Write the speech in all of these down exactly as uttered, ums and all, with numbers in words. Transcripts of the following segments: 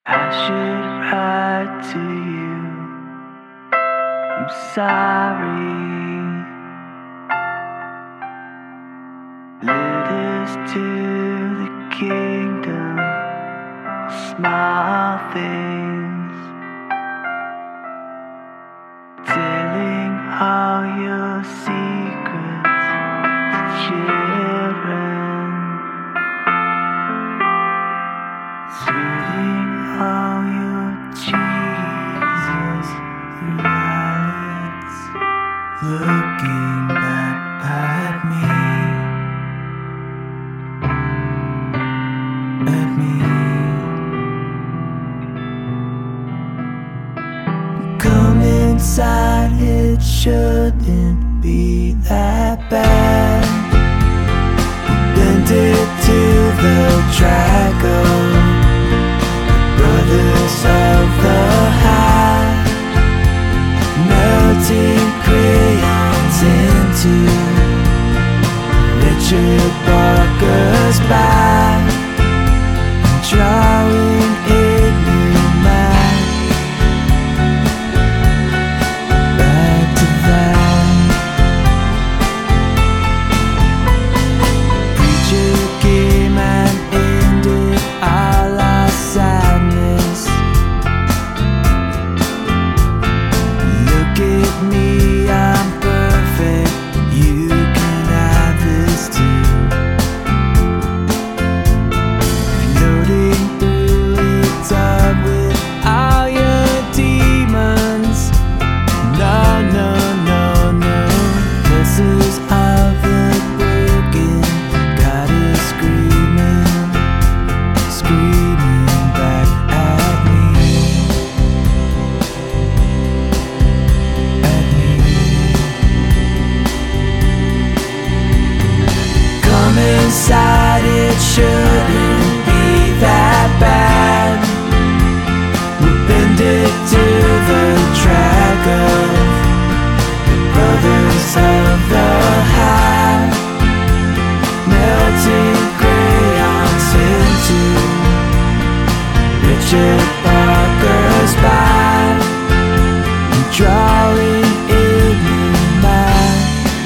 I should write to you. I'm sorry. Letters to the kingdom, small things, telling all your secrets to children, sweeting all your Jesus rights, looking back at me. At me. Come inside, it shouldn't be that bad. Bend it to the track of brothers of the high, melting crayons into Richard Parker's back, drawing a new map back to that. Preacher came and ended all our sadness. Look at me, I'm perfect. You can have this too. Inside, it shouldn't be that bad. We'll bend it to the track of the brothers of the high, melting crayons into Richard Parker's back, drawing a new map.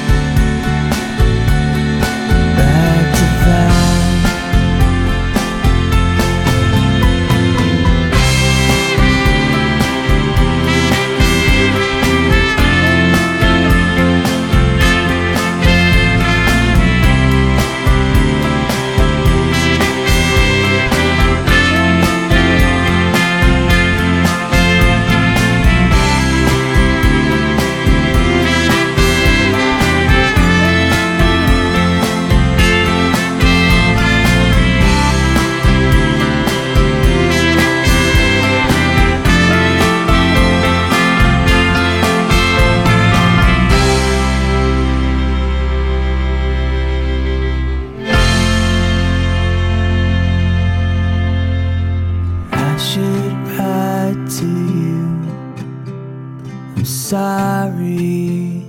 To you, I'm sorry,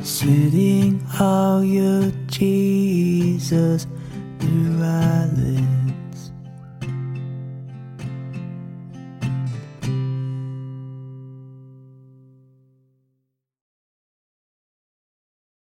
slitting all your Jesus through eyelids.